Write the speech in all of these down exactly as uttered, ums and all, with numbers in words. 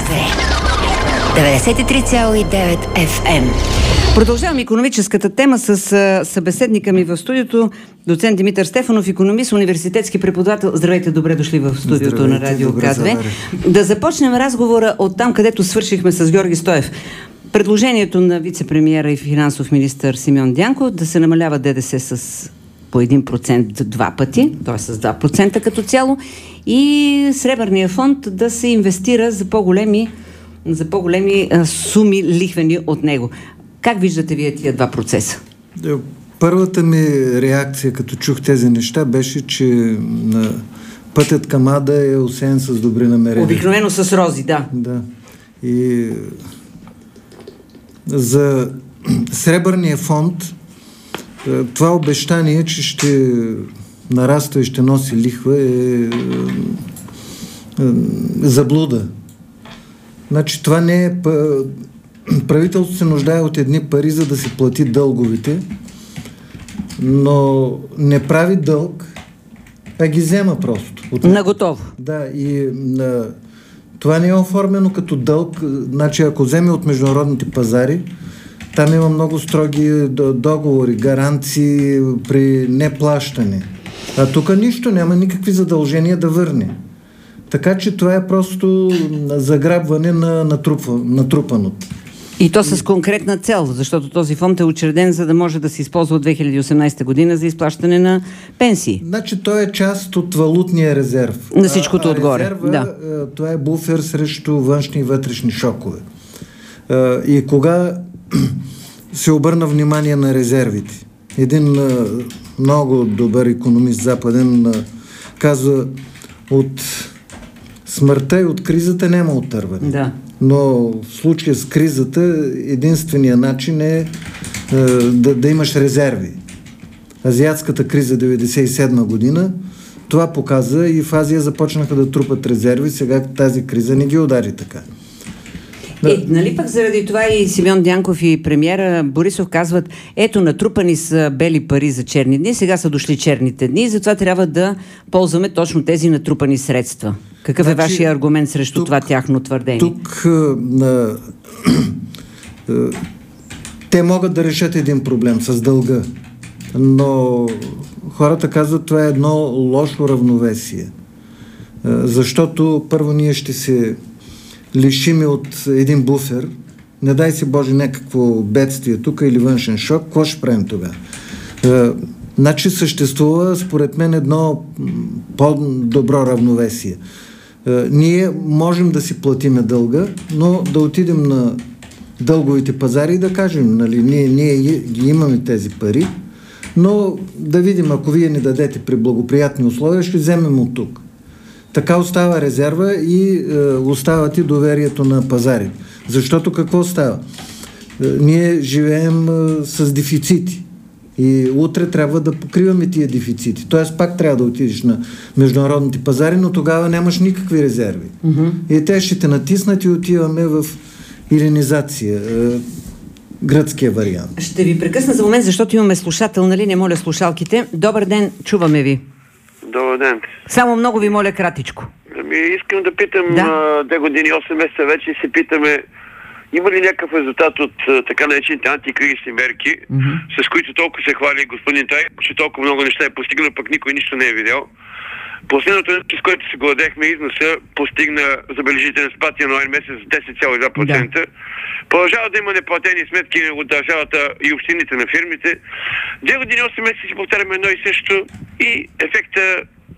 К две деветдесет и три цяло и девет Еф Ем. Продължавам икономическата тема с събеседника ми в студиото, доцент Димитър Стефанов, икономист, университетски преподавател. Здравейте, добре дошли в студиото. Здравейте, на Радио К две. Да започнем разговора от там, където свършихме с Георги Стоев. Предложението на вице-премиера и финансов министър Симеон Дянков да се намалява ДДС с по един процент два пъти, т.е. с два процента като цяло, и Сребърния фонд да се инвестира за по-големи, за по-големи а, суми лихвени от него. Как виждате вие тия два процеса? Първата ми реакция, като чух тези неща, беше, че на пътят към Ада е осеян с добри намерения. Обикновено с рози, да. Да. И за Сребърния фонд това обещание, че ще нараства и ще носи лихва, е, е заблуда. Значи това не е... Правителството се нуждае от едни пари, за да си плати дълговете, но не прави дълг, а ги взема просто. От... Наготово. Да, и на... това не е оформено като дълг. Значи, ако вземе от международните пазари, там има много строги договори, гаранции при неплащане. А тук нищо, няма никакви задължения да върне. Така че това е просто заграбване на натрупва, натрупаното. И то с конкретна цел, защото този фонд е учреден, за да може да се използва от две хиляди и осемнадесета година за изплащане на пенсии. Значи той е част от валутния резерв. На всичкото а, а отгоре. Резерва, да. Това е буфер срещу външни и вътрешни шокове. И кога се обърна внимание на резервите? Един много добър икономист западен казва: от смъртта и от кризата няма оттърване. Да. Но в случая с кризата единственият начин е, е да, да имаш резерви. Азиатската криза деветдесет и седма година това показа и в Азия започнаха да трупат резерви, сега тази криза не ги удари така. Да. Е, нали пък заради това и Симеон Дянков и премиера Борисов казват: ето, натрупани са бели пари за черни дни, сега са дошли черните дни и затова трябва да ползваме точно тези натрупани средства. Какъв значи, е вашия аргумент срещу тук, това тяхно твърдение? Тук а, а, те могат да решат един проблем с дълга, но хората казват, това е едно лошо равновесие. А, защото първо ние ще се лишим от един буфер, не дай си Боже някакво бедствие тук или външен шок, какво ще правим тогава? А, значи съществува според мен едно по-добро равновесие. Uh, ние можем да си платиме дълга, но да отидем на дълговите пазари и да кажем, нали, ние, ние ги имаме тези пари, но да видим, ако вие ни дадете при благоприятни условия, ще вземем от тук. Така остава резерва и uh, остават и доверието на пазари. Защото какво става? Uh, ние живеем uh, с дефицити. И утре трябва да покриваме тия дефицити. Тоест пак трябва да отидеш на международните пазари, но тогава нямаш никакви резерви. Mm-hmm. И те ще те натиснат и отиваме в иленизация. Е, гръцкия вариант. Ще ви прекъсна за момент, защото имаме слушател, нали? Не моля слушалките. Добър ден, чуваме ви. Добър ден. Само много ви моля кратичко. Ами, искам да питам, да? две години и осем месеца вече се питаме, има ли някакъв резултат от така наречените антикризисни мерки, mm-hmm. с които толкова се хвали господин Трайков, че толкова много неща е постигнал, пък никой нищо не е видял. Последното, с което се гладехме, износа постигна забележителен спад януари месец с десет цяло и два процента. Да. Продължава да има неплатени сметки от държавата и общините на фирмите. Две години и осем месеца си повтаряме едно и също и ефекта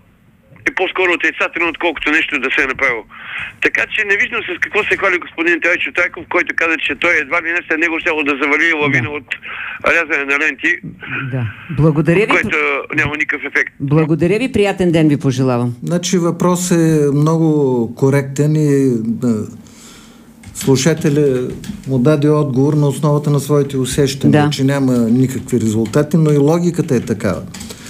е по-скоро отрицателно, отколкото нещо да се е направило. Така че не виждам с какво се хвали господин Трайчо Трайков, който каза, че той едва ли не след него щяло да завали лавина да. от рязане на ленти, да. Благодаря ви, което няма никакъв ефект. Благодаря ви, приятен ден ви пожелавам. Значи въпрос е много коректен и да, слушателя му даде отговор на основата на своите усещания, да. че няма никакви резултати, но и логиката е такава.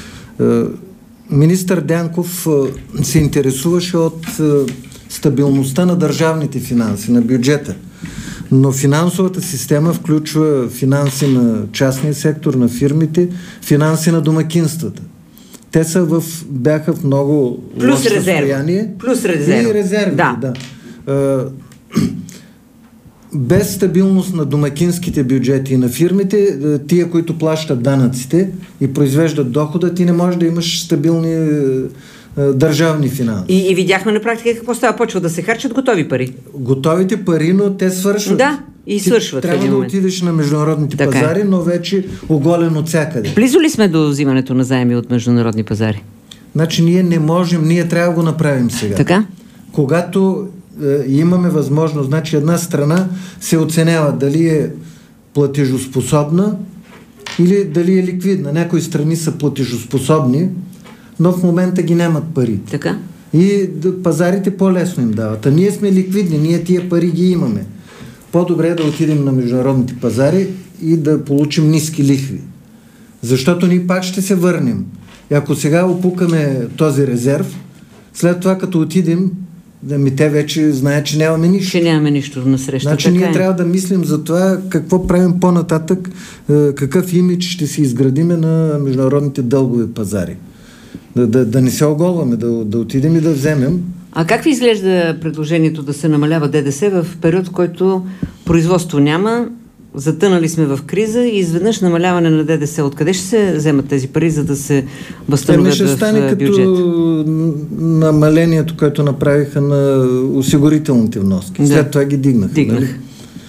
Министър Дянков се интересуваше от стабилността на държавните финанси, на бюджета. Но финансовата система включва финанси на частния сектор, на фирмите, финанси на домакинствата. Те са в, бяха в много плюс лошо резерв. състояние. Плюс резерв. И резерви, да. да. без стабилност на домакинските бюджети и на фирмите, тия, които плащат данъците и произвеждат дохода, ти не можеш да имаш стабилни е, е, държавни финанси. И, и видяхме на практика какво става. Почва да се харчат готови пари. Готовите пари, но те свършват. Да, и свършват. Ти трябва да отидеш на международните така пазари, е. Но вече оголен от всякъде. Близо ли сме до взимането на заеми от международни пазари? Значи ние не можем, ние трябва да го направим сега. Така? Когато е, имаме възможност, значи една страна се оценява дали е платежоспособна или дали е ликвидна. Някои страни са платежоспособни, но в момента ги нямат пари. Така? И да, пазарите по-лесно им дават. А ние сме ликвидни, ние тия пари ги имаме. По-добре е да отидем на международните пазари и да получим ниски лихви. Защото ние пак ще се върнем. И ако сега опукаме този резерв, след това като отидем, да ми те вече знаят, че нямаме нищо. Че нямаме нищо на среща. Значи така ние е. трябва да мислим за това какво правим по-нататък, какъв имидж ще си изградиме на международните дългови пазари. Да, да, да не се оголваме, да, да отидем и да вземем. А как ви изглежда предложението да се намалява ДДС в период, в който производство няма, затънали сме в криза и изведнъж намаляване на ДДС? Откъде ще се вземат тези пари, за да се възстановят в бюджет? Ще стане като намалението, което направиха на осигурителните вноски. Да. След това ги дигнаха. Дигнах. Нали?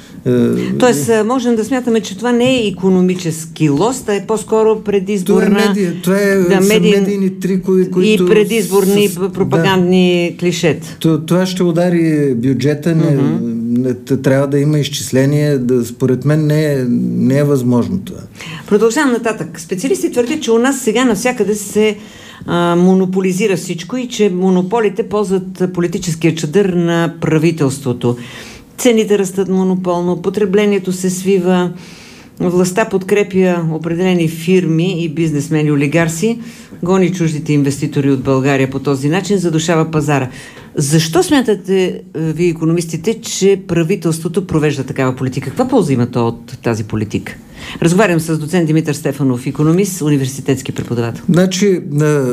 Тоест, можем да смятаме, че това не е икономически лост, а е по-скоро предизборна... Това е, медия, това е да, меди... медийни трикови, които... И предизборни с... пропагандни да. клишета. Това ще удари бюджета, не, mm-hmm. не, трябва да има изчисление, да, според мен не е, не е възможно това. Продължавам нататък. Специалисти твърдят, че у нас сега навсякъде се а, монополизира всичко и че монополите ползват политическия чадър на правителството. Цените растат монополно, потреблението се свива, властта подкрепя определени фирми и бизнесмени, олигарси, гони чуждите инвеститори от България по този начин, задушава пазара. Защо смятате ви, икономистите, че правителството провежда такава политика? Каква полза има то от тази политика? Разговарям с доцент Димитър Стефанов, икономист, университетски преподавател. Значи, на...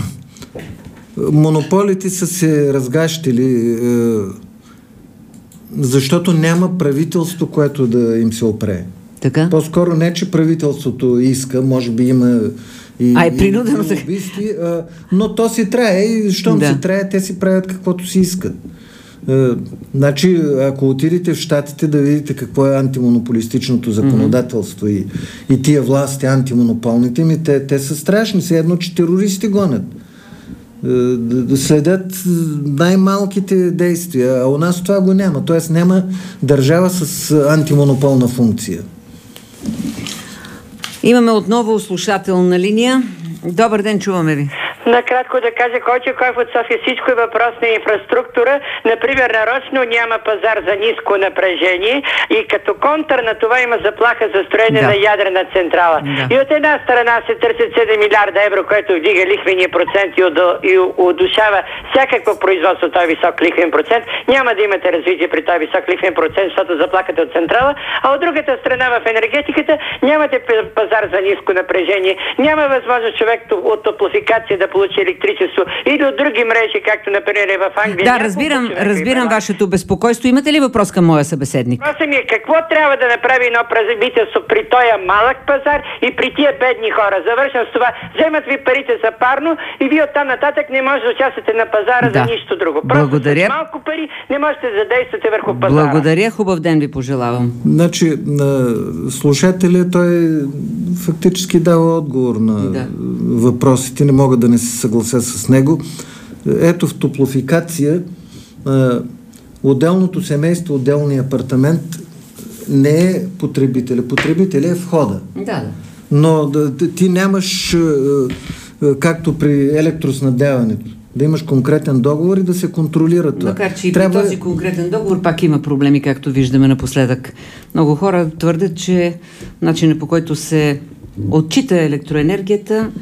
монополите са се разгащили, защото няма правителство, което да им се опре. Така? По-скоро не, че правителството иска, може би има и, а, е принудено и лобисти, а, но то си трае и щом да. си трае, те си правят каквото си искат. А, значи, ако отидете в Щатите да видите какво е антимонополистичното законодателство mm-hmm. и, и тия власти антимонополните, ми, те, те са страшни, все едно, че терористи гонят. Да следят най-малките действия, а у нас това го няма. Тоест няма държава с антимонополна функция. Имаме отново слушател на линия. Добър ден, чуваме ви. Накратко да кажа, Койче Коев от София, всичко е въпрос на инфраструктура. Например, нарочно няма пазар за ниско напрежение и като контър на това има заплаха за строене да. на ядрена централа. Да. И от една страна се търсят седем милиарда евро, което вдига лихвения процент и, удо, и удушава всякакво производство този висок лихвен процент. Няма да имате развитие при този висок лихвен процент, защото заплахата от централа, а от другата страна в енергетиката нямате пазар за ниско напрежение, няма възможност човек от топлофикация да получи електричество или от други мрежи, както например е в Англия. Да, разбирам, разбирам вашето безпокойство. Имате ли въпрос към моя събеседник? Въпросът ми е какво трябва да направи едно правителство при този малък пазар и при тия бедни хора. Завършвам с това. Вземат ви парите за парно и вие оттам нататък не можете да участвате на пазара да. за нищо друго. Просто Благодаря. с малко пари не можете да задействате върху пазара. Благодаря. Хубав ден ви пожелавам. Значи, на слушателя той фактически дава отговор на да. въпросите. Не мога да не се съглася с него. Ето в топлофикация отделното семейство, отделния апартамент не е потребителя. Потребителя е входа. Да, да. Но да, ти нямаш както при електроснабдяването. Да имаш конкретен договор и да се контролира това. Макар че и Трябва... при този конкретен договор пак има проблеми, както виждаме напоследък. Много хора твърдят, че начинът по който се отчита електроенергията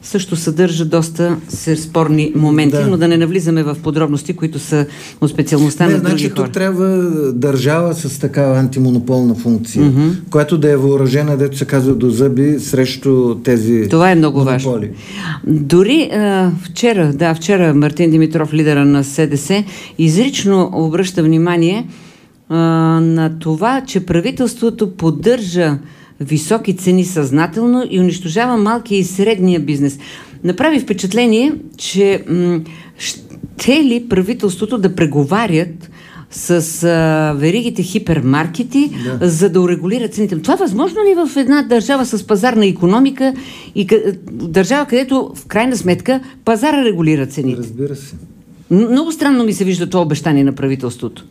също съдържа доста спорни моменти, да. но да не навлизаме в подробности, които са от специалността не, на значи, други хора. Тук трябва държава с такава антимонополна функция, mm-hmm. която да е въоръжена, дето се казва, до зъби срещу тези Това е много монополи. важно. Дори а, вчера, да, вчера Мартин Димитров, лидера на СДС, изрично обръща внимание а, на това, че правителството поддържа високи цени съзнателно и унищожава малкия и средния бизнес. Направи впечатление, че м- ще ли правителството да преговарят с а, веригите хипермаркети, да. за да урегулира цените. Това възможно ли в една държава с пазарна икономика и къ... държава, където в крайна сметка пазара регулира цените? Разбира се. Много странно ми се вижда това обещание на правителството.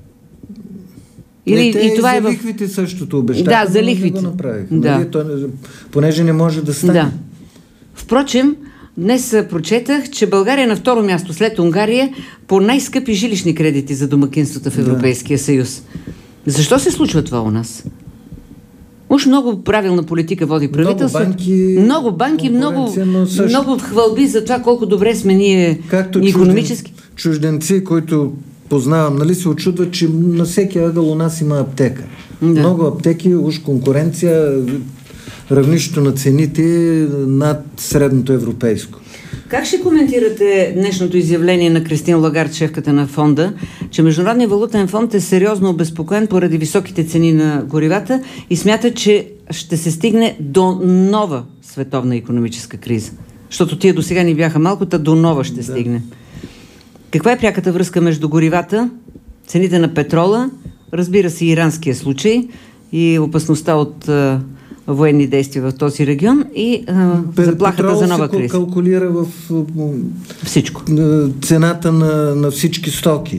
Или, не, те и това за е в... лихвите същото обещаха, да, за лихвите. Не го направиха. Да. Нали? То, понеже не може да стане. Да. Впрочем, днес прочетах, че България е на второ място след Унгария по най-скъпи жилищни кредити за домакинствата в Европейския да. съюз. Защо се случва това у нас? Уж много правилна политика води правителството. Много банки, много, банки, много, много хвалби за това колко добре сме ние както икономически. Чужденци, които познавам, нали, се очудват, че на всеки ъгъл у нас има аптека. Да. Много аптеки, уж конкуренция, равнището на цените над средното европейско. Как ще коментирате днешното изявление на Кристин Лагард, шефката на фонда, че Международният валутен фонд е сериозно обезпокоен поради високите цени на горивата и смята, че ще се стигне до нова световна икономическа криза? Защото тия до сега ни бяха малко, та до нова ще да. стигне. Каква е пряката връзка между горивата, цените на петрола, разбира се, иранския случай и опасността от а, военни действия в този регион и а, заплахата за нова криза? Петрол се калкулира в всичко. Цената на, на всички стоки.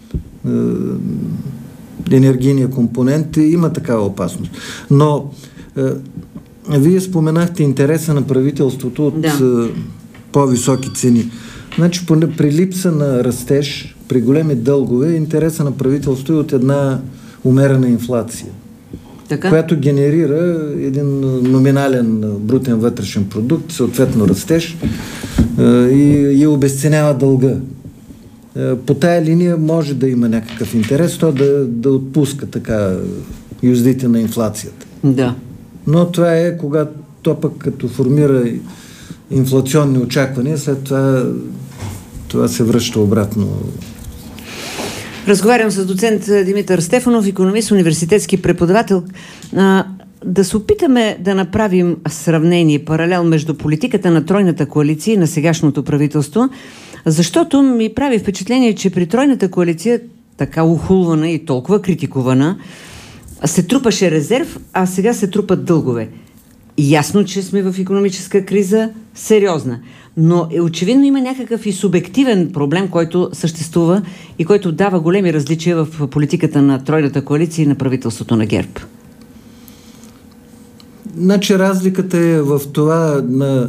Енергийния компонент има такава опасност. Но а, вие споменахте интереса на правителството от да. по-високи цени. Значи при липса на растеж, при големи дългове, интереса на правителството е от една умерена инфлация, така? Която генерира един номинален брутен вътрешен продукт, съответно растеж и, и обезценява дълга. По тая линия може да има някакъв интерес, то да, да отпуска така юздите на инфлацията. Да. Но това е когато то пък като формира инфлационни очаквания, след това това се връща обратно. Разговарям с доцент Димитър Стефанов, икономист, университетски преподавател. А, да се опитаме да направим сравнение, паралел между политиката на тройната коалиция и на сегашното правителство, защото ми прави впечатление, че при тройната коалиция, така ухулвана и толкова критикувана, се трупаше резерв, а сега се трупат дългове. Ясно, че сме в икономическа криза, сериозна. Но е очевидно има някакъв и субективен проблем, който съществува и който дава големи различия в политиката на тройната коалиция и на правителството на ГЕРБ. Значи разликата е в това на...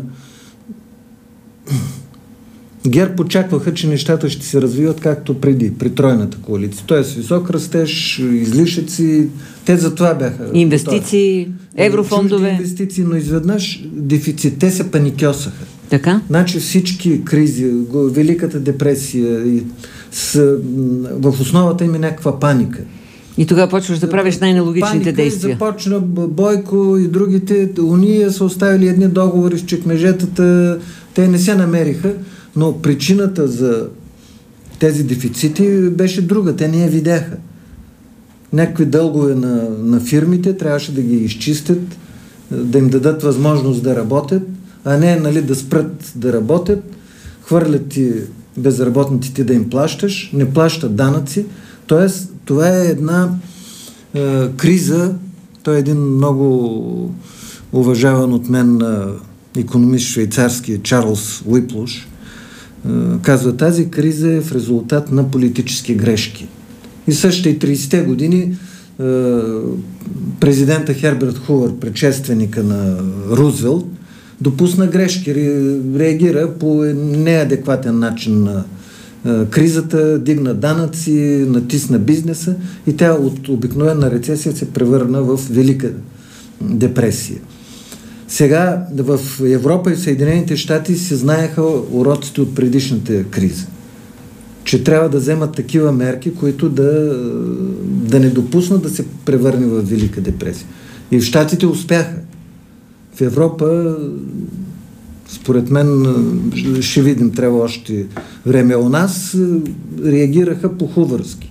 ГЕРБ очакваха, че нещата ще се развиват както преди, при тройната коалиция. Тоест висок растеж, излишъци, те за това бяха. Инвестиции, еврофондове. Инвестиции, но изведнъж дефицит. Те се паникьосаха. Така? Значи всички кризи, Великата депресия, и с, в основата им е някаква паника. И тогава почваш да правиш най-нелогичните паника действия. Започна Бойко и другите. Уния са оставили едни договори с чекмежетата. Те не се намериха. Но причината за тези дефицити беше друга. Те не я видяха. Някакви дългове на, на фирмите трябваше да ги изчистят, да им дадат възможност да работят, а не, нали, да спрат да работят, хвърлят ти безработните ти да им плащаш, не плащат данъци. Тоест, това е една е, криза. Той е един много уважаван от мен е, икономист швейцарски Чарлз Уиплуш. Казва, тази криза е в резултат на политически грешки. И същите и тридесетте години президента Херберт Хувър, предшественика на Рузвелт, допусна грешки, реагира по неадекватен начин на кризата, дигна данъци, натисна бизнеса и тя от обикновена рецесия се превърна в велика депресия. Сега в Европа и в Съединените щати се знаеха уроците от предишната криза, че трябва да вземат такива мерки, които да, да не допуснат да се превърне в Велика депресия. И в щатите успяха. В Европа, според мен, ще видим, трябва още време. У нас реагираха по-хувърски.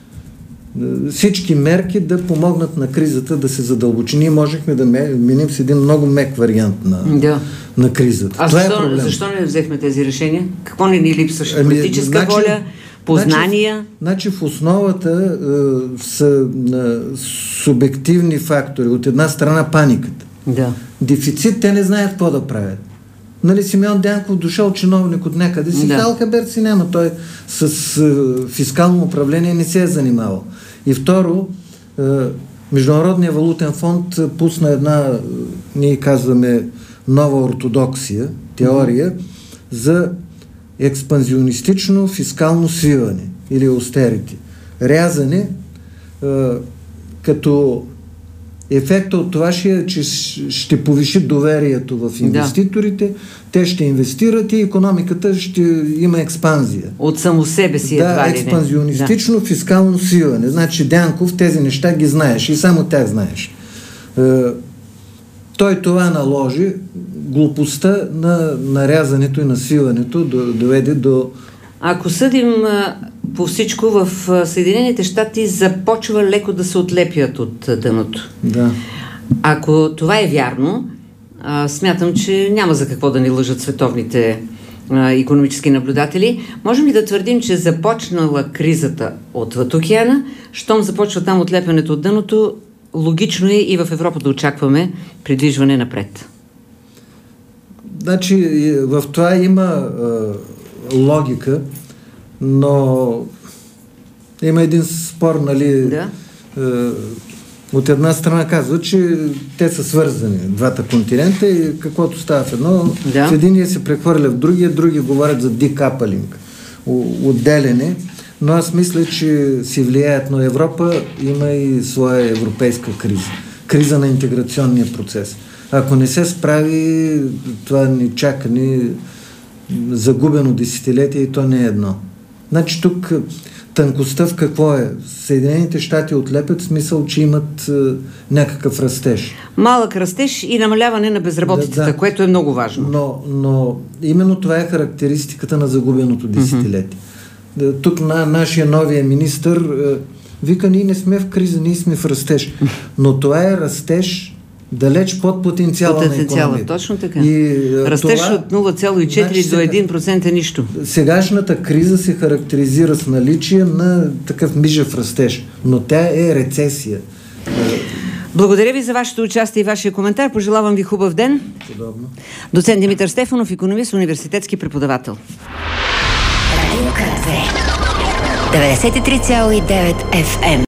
Всички мерки да помогнат на кризата да се задълбочи. Ние можехме да минем с един много мек вариант на, да. на кризата. А Това защо, е защо не взехме тези решения? Какво не ни липсваше? Политическа значи, воля? Познания? Значи, значи в основата е, са е, субективни фактори. От една страна паниката. Да. Дефицит, те не знаят какво да правят. Нали, Симеон Дянков дошъл чиновник от някъде си, да. Халкабер си няма. Той с е, фискално управление не се е занимавал. И второ, е, Международният валутен фонд пусна една, е, ние казваме, нова ортодоксия, теория mm-hmm. за експанзионистично фискално свиване или остерити. Рязане, е, като ефектът от това ще е, че ще повиши доверието в инвеститорите, да. Те ще инвестират и икономиката ще има експанзия. От само себе си да, едва ли не. Експанзионистично да. Фискално свиване. Значи Дянков тези неща ги знаеш и само тях знаеш. Е, той това наложи, глупостта на нарязането и на свиването доведе до... Ако съдим по всичко, в Съединените щати започва леко да се отлепят от дъното. Да. Ако това е вярно, смятам, че няма за какво да ни лъжат световните икономически наблюдатели. Можем ли да твърдим, че започнала кризата отвъд океана, щом започва там отлепянето от дъното, логично е и в Европа да очакваме придвижване напред? Значи, в това има е, логика, но има един спор, нали, да. е, от една страна казва, че те са свързани, двата континента, и каквото става в едно, да. В единия се прехвърля в другия, други говорят за декапълинг, отделяне, но аз мисля, че си влияят, но Европа има и своя европейска криза. Криза на интеграционния процес. Ако не се справи, това ни чака ни загубено десетилетие и то не е едно. Значи тук тънкостта в какво е? Съединените щати отлепят в смисъл, че имат е, някакъв растеж. Малък растеж и намаляване на безработицата, да, да. Което е много важно. Но, но именно това е характеристиката на загубеното десетилетие. Mm-hmm. Тук на нашия новия министър е, вика, ние не сме в криза, ние сме в растеж. Но това е растеж далеч под потенциала, потенциала на икономията. Точно така. И, растеж това, от нула цяло и четири значи, до един процент е нищо. Сегашната криза се характеризира с наличие на такъв мижев растеж, но тя е рецесия. Благодаря ви за вашето участие и вашия коментар. Пожелавам ви хубав ден. Подобно. Доцент Димитър Стефанов, икономист, университетски преподавател. деветдесет и три цяло и девет еф ем